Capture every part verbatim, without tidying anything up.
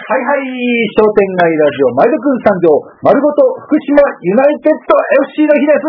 はいはい、商店街ラジオ、前田くん参上、丸ごと福島ユナイテッド エフシー の日です。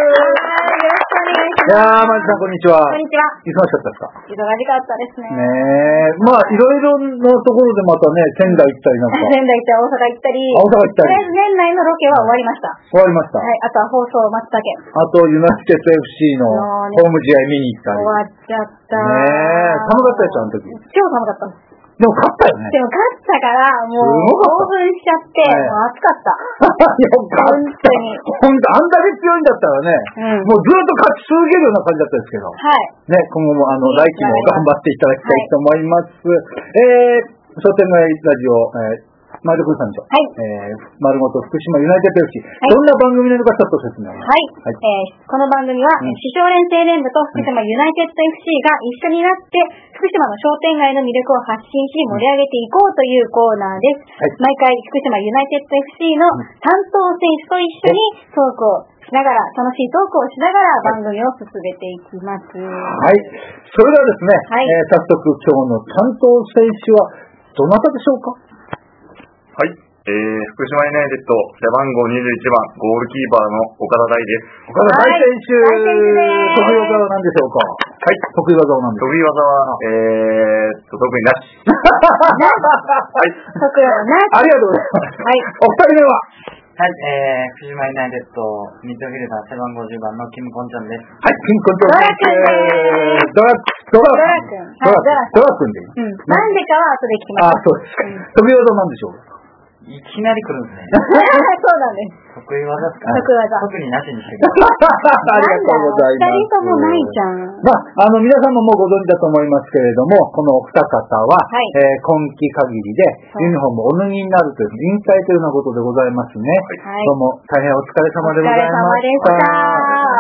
はい、よろしくお願いします。 いやー、前田さんこんにちは。 こんにちは。 忙しかったですか？ 忙しかったですね。 ねえ、まあ、いろいろなところでまたね、仙台行ったりなんか。 仙台行ったり、大阪行ったり。 大阪行ったり。 とりあえず年内のロケは終わりました。 終わりました。 はい、あとは放送松茸。 あと、ユナイテッド エフシー のホーム試合見に行ったり。 終わっちゃった。 ねえ、寒かったでしょ、あの時。 超寒かった。 でも勝ったよね。 でも勝ったから、もう、興奮しちゃって、もう暑かった。 よかった。本当に。本当、あんだけ強いんだったらね、うん、もうずっと勝ち続けるような感じだったんですけど。 はい。 ね、今後もあの、来期も頑張っていただきたいと思います。はい、えー、商店街ラジオ、えー前田君さんでしょ。はい。えー、丸ごと福島ユナイテッド エフシー、はい。どんな番組なのかちょっと説明を。 はい。はい、えー、この番組は、うん、市少連青年部と福島ユナイテッド エフシー が一緒になって、福島の商店街の魅力を発信し、盛り上げていこうというコーナーです。はい、毎回、福島ユナイテッド エフシー の担当選手と一緒にトークをしながら、楽しいトークをしながら番組を進めていきます。 はい。それではですね、はい、えー、早速今日の担当選手はどなたでしょうか？ はい、えー、福島ユナイテッド背番号にじゅういちばんゴールキーパーの岡田大です。 岡田大選手、得意技は何でしょうか？はい、得意技は何でしょうか？ 得意技は、えーと、特になし。 はい。得意技なし。 ありがとうございます。はい。お二人目は？ はい、えー、福島ユナイテッドミッドフィルダー背番号じゅうばんのキムコンチョンです。 はい、キムコンチョンです。ドラドラ君。ドラ君。ドラ君でいい。 うん。なんでかは後で聞きます。 あ、そうですか。得意技なんでしょうか？ いきなり来るんですね。 そうなんです。 得意技ですか？ 得意技。 特になしにしてください。ありがとうございます。 二人ともないじゃん。 まあ、あの、皆さんももうご存知だと思いますけれども、このお二方は、はい、えー、今期限りで、ユニフォームをお脱ぎになるという、引退というようなことでございますね。はい、どうも、大変お疲れ様でございました。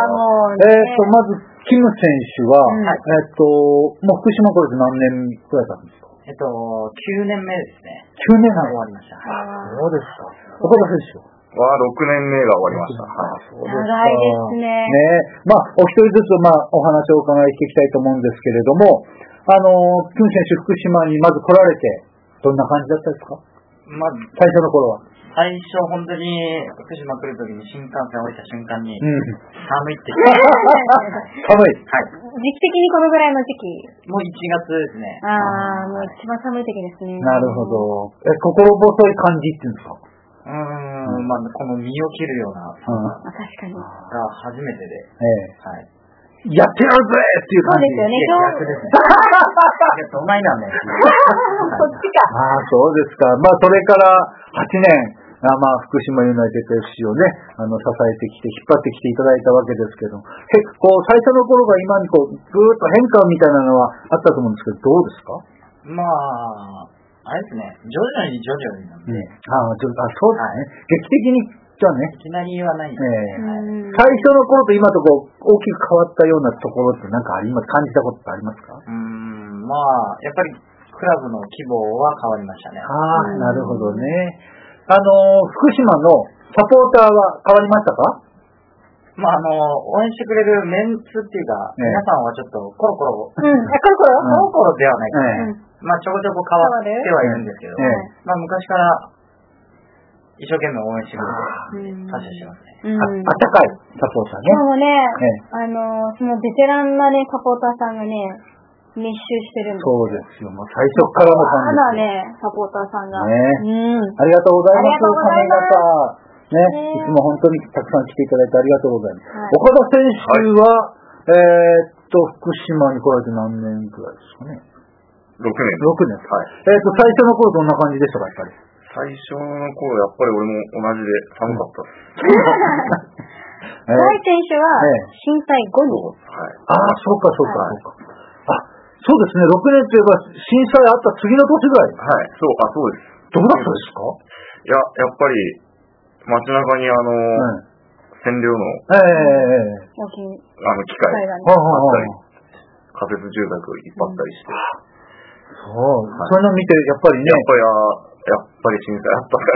お疲れ様でした。もう、ね、 えっと、まず、キム選手は、うん、えっと、もう福島これで何年くらい経つんですか？ えっと、きゅうねんめですね。 きゅうねんめ終わりました。 そうですか。岡田選手はろくねんめが終わりました。 そうですか。長いですね。 ね、まあ、お一人ずつ、まあ、お話をお伺いしていきたいと思うんですけれども、あの、キム選手、福島にまず来られて、どんな感じだったですか？まず、最初の頃は。 最初、本当に、福島来るときに新幹線降りた瞬間に、うん、寒いって言って寒い。 はい。時期的にこのぐらいの時期？ もういちがつですね。 ああ、もう一番寒い時ですね。 なるほど。え、心細い感じっていうんですか？ うーん、うん、まあ、この身を切るような、 うん、確かに。 が初めてで。 ええ。 はい。 やってやるぜっていう感じ。 そうですよね、 逆ですね。いや、どないなんねん。 そっちか。 ああ、そうですか。まあ、それからはちねん。あまあ、福島ユナイテッド エフシー をね、あの、支えてきて、引っ張ってきていただいたわけですけど、へ、こう、最初の頃が今にこう、ぐーっと変化みたいなのはあったと思うんですけど、どうですか？ まあ、あれですね、徐々に徐々になんで。うん、 ああ、ちょあそうですね。劇的に、じゃあね。 いきなり言わないんで、 えーはい、最初の頃と今とこう、大きく変わったようなところってなんかあります、感じたことってありますか？ うーん、まあ、やっぱり、クラブの規模は変わりましたね。 ああ、なるほどね。あのー、福島のサポーターは変わりましたか？ まあ、あの、応援してくれるメンツっていうか、ね、皆さんはちょっとコロコロ、 うん、コロコロコロコロではないですね。うん、まあ、ちょこちょこ変わってはいるんですけど、ね、まあ、昔から一生懸命応援してくれて、感謝してますね。 うん、あったかいサポーターね。 でもね、あの、そのベテランなね、サポーターさんがね、密集してるんですよ。 そうですよ。もう最初からの感じ。まだね、サポーターさんが。 ね、うん。ありがとうございます。ありがとうございます。ね、いつも本当にたくさん来ていただいてありがとうございます。はい、岡田選手は、はい、えー、っと、福島に来られて何年くらいですかね？ ろくねん。 ろくねん。はい。えー、っと、最初の頃どんな感じでしたか、やっぱり。 最初の頃、やっぱり俺も同じで寒かったです。 大選手は震災後に、 はい、ああ、そうかそうか、そうか。あ、そうですね、ろくねんといえば震災あった次の年ぐらい。 はい、そう、あ、そうです。 どうだったですか？ いや、やっぱり街中にあの、うん、占領の、 ええー、 あの機械があったり、仮設住宅いっぱいあったりして。 うん、そう、はい、そういうの見て、やっぱりね。 やっぱり、やっぱり震災あったから。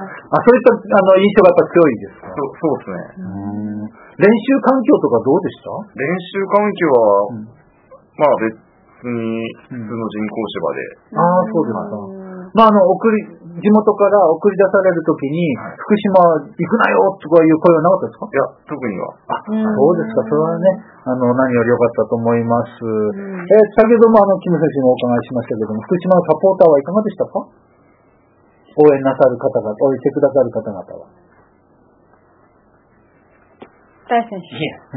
あ、そういったあの印象がやっぱ強いですか？ そう、そうですね。 うん。練習環境とかどうでした？ 練習環境は、うん、まあ別に普通の人工芝で。 うん、ああ、そうですか。 まあ、あの、送り、地元から送り出されるときに、はい、福島行くなよとかいう声はなかったですか？ いや、特には。 あ、そうですか。それはね、あの、何より良かったと思います。うん、えー、先ほどもあの、キム選手にお伺いしましたけども、福島のサポーターはいかがでしたか？応援なさる方々、応援してくださる方々は。 大選手。 はい、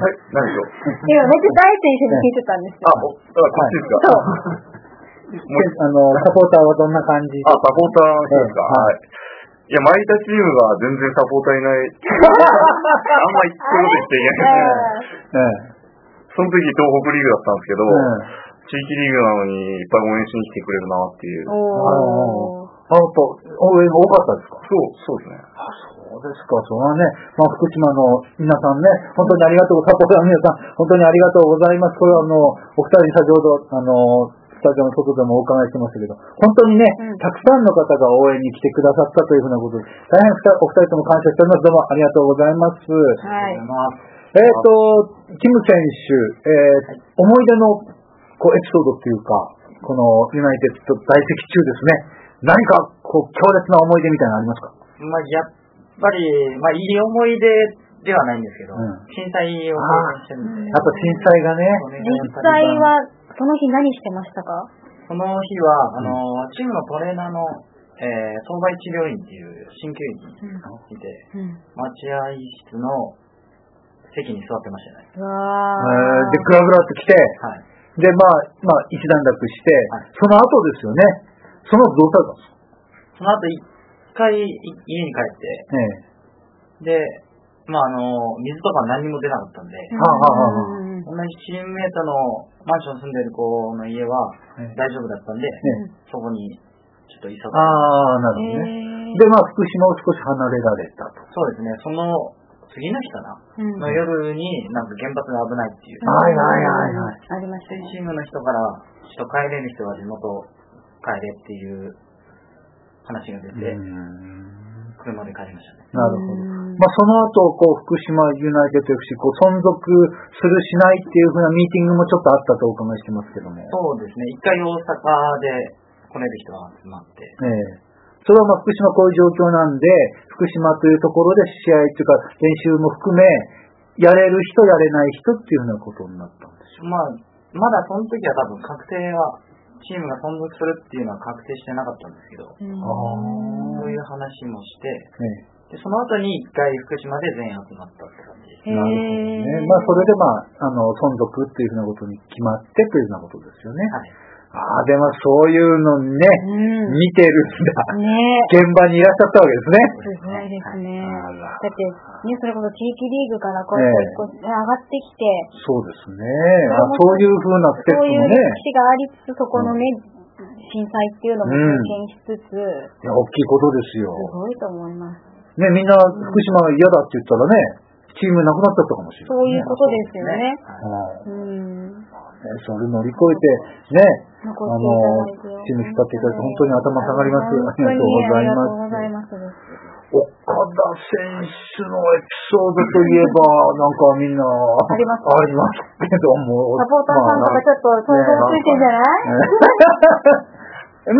何でしょう。 今、めっちゃ大選手に聞いてたんですよ。 あ、だからこっちですか？ はい、そう。 あの、サポーターはどんな感じ？ あ、サポーターの人ですか？はい。いや、前いたチームが全然サポーターいない。あんまりそういうこと言っちゃいけないですね。その時東北リーグだったんですけど、地域リーグなのにいっぱい応援しに来てくれるなっていう。 おー。あと、応援が多かったですか？ そう、そうですね。 あ、そうですか。それはね、まあ、福島の皆さんね、本当にありがとう、サポーターの皆さん、本当にありがとうございます。これはあの、お二人先ほど、あの、スタジオの外でもお伺いしてましたけど、本当にね、うん、たくさんの方が応援に来てくださったというふうなことで、大変お二人とも感謝しております。どうもありがとうございます。 はい。 えっと、キム選手、えー、思い出のこうエピソードっていうか、このユナイテッド在籍中ですね、何かこう強烈な思い出みたいなのありますか？ まあ、やっぱり、まあ、いい思い出ではないんですけど、うん、震災を経験してるんで。 あと震災がね。 実際は、その日何してましたか？ その日は、あの、チームのトレーナーの、えー、当該治療院っていう鍼灸院にいて、うんうん、待合室の席に座ってましたね。 うわー。 で、グラグラって来て、はい、で、まあ、まあ、一段落して、はい、その後ですよね。その後どうされたんですか？ その後一回家に帰って、ええ、で、まあ、あの、水とか何も出なかったんで、うん、同じチームメイトのマンション住んでる子の家は大丈夫だったんで、うん、そこにちょっと急がれて。 ああ、なるほどね。で、まあ、福島を少し離れられたと。 そうですね。その次の日かな、うん、の夜になんか原発が危ないっていう。 はいはいはいはい。 ありましたね。 チームの人から、ちょっと帰れる人は地元帰れっていう話が出て、車で帰りましたね。 なるほど。まあ、その後、こう、福島ユナイテッド エフシー、こう、存続するしないっていうふうなミーティングもちょっとあったとお伺いしてますけども。 そうですね。一回大阪で来れる人が集まって。 ええ。それはまあ、福島こういう状況なんで、福島というところで試合っていうか、練習も含め、やれる人、やれない人っていうふうなことになったんでしょう。 まあ、まだその時は多分確定は、チームが存続するっていうのは確定してなかったんですけど、そういう話もして、ね、でその後に一回福島で全員集まったって感じです。 なるほどね。まあそれでまあ、あの、存続っていうふうなことに決まってというようなことですよね。はい。ああ、でもそういうのね、うん、見てるんだ、ね。現場にいらっしゃったわけですね。 すごいですね。だって、ね、それこそ地域リーグからこうやって上がってきて。 そうですね。あ、そういうふうなステップもね。そういう歴史がありつつ、そこのね、うん、震災っていうのも経験しつつ、うん。いや、大きいことですよ。 すごいと思います。 ね、みんな福島が嫌だって言ったらね、チームなくなっちゃったかもしれない、ね。 そういうことですよね。 はい。うん。それ乗り越えて、ね、あの、チーム引っ張っていただいて本当に頭下がります。ありがとうございます。岡田選手のエピソードといえば、なんかみんな、ありますありますけども。 サポーターさんとかちょっと想像ついてんじゃない、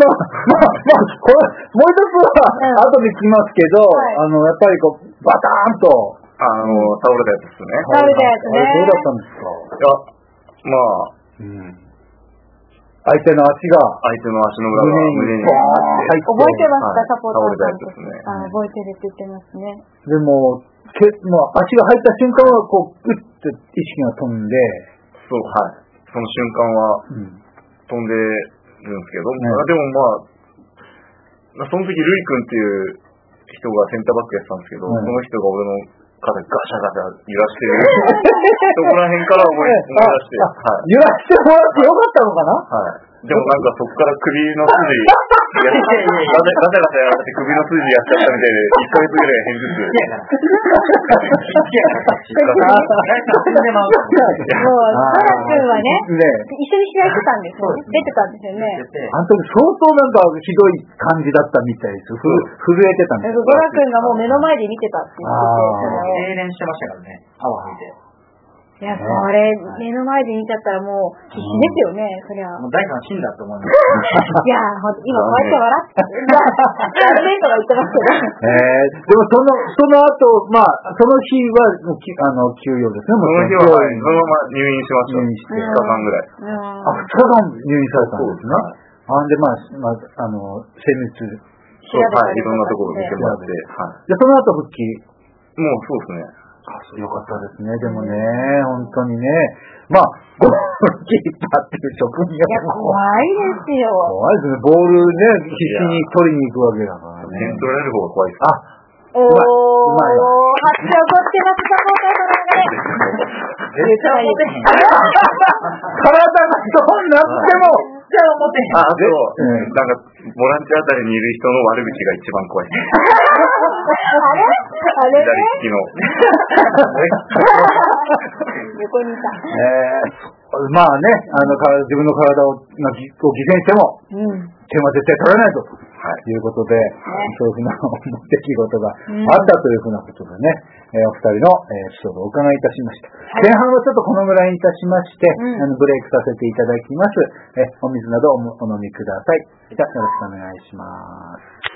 まあ、まあ、まあ、これ、もう一つは、後で聞きますけど、はい、あの、やっぱりこう、バターンと、 あの、倒れたやつですね。 倒れたやつね。 あれどうだったんですか？ いや、まあ、うん、 相手の足が、 相手の足の裏が胸にボーン入って、覚えてますか、サポーターさんと。 倒れたやつですね。 あ、覚えてるって言ってますね。 でも、けもう足が入った瞬間は、こう、うって意識が飛んで、 そう、はい。その瞬間は、飛んで、るんですけど、ね、でもまあ、その時ルイ君っていう人がセンターバックやってたんですけど、うん、その人が俺の肩ガシャガシャ揺らしてるそこら辺から思い出して、はい、 揺らしてもらってよかったのかな。 はい。でもなんかそこから首の筋ガシャガシャやられて首の筋やっちゃったみたいでいっかげつぐらい偏頭痛。 もうサラ君はね、一緒に試合してたんですよね。出てたんですよね。 あの時相当なんかひどい感じだったみたいです。ふ震えてたんです。 ゴラ君がもう目の前で見てたって言ってて、 痙攣してましたからね。泡吹いて。 いや、それ、目の前で見ちゃったらもう、必死ですよね、そりゃ。 もう大さん死んだと思います。 いや、ほんと、今こうやって笑って、残念とか言ってますけど。 えー、でもその、その後、まあ、その日は、あの、休養ですね、 その日は、はい、そのまま入院しました。入院して。ふつかかんぐらい。 あ、ふつかかん入院されたんですね。あんで、まあ、まあ、あの、精密。 そう、はい、いろんなところ見てもらって。はい。 で、その後復帰。 もうそうですね。 あ、そうよかったですね。でもね、本当にね。まあ、ゴールキーパーっていう職業も。怖いですよ。 怖いですね。ボールね、必死に取りに行くわけだからね。 点取られる方が怖いです。 あ、 おー、うまいわ。拍手起こってます、サポーターの中で。絶対言ってへん。 体がそうなっても、 じゃあ思ってへん。 あ、あと、なんか、ボランティアあたりにいる人の悪口が一番怖い。 あれあれ左利きの。 横にいた。 えー、まあね、あの、自分の体を、まあ、犠牲しても、うん、点は絶対取らないと、はい、いうことで、ね、そういうふうな出来事があったというふうなことでね、えー、お二人の、えー、エピソードをお伺いいたしました。はい、前半はちょっとこのぐらいにいたしまして、うん、あのブレイクさせていただきます。えー、お水などお飲みください。じゃあよろしくお願いします。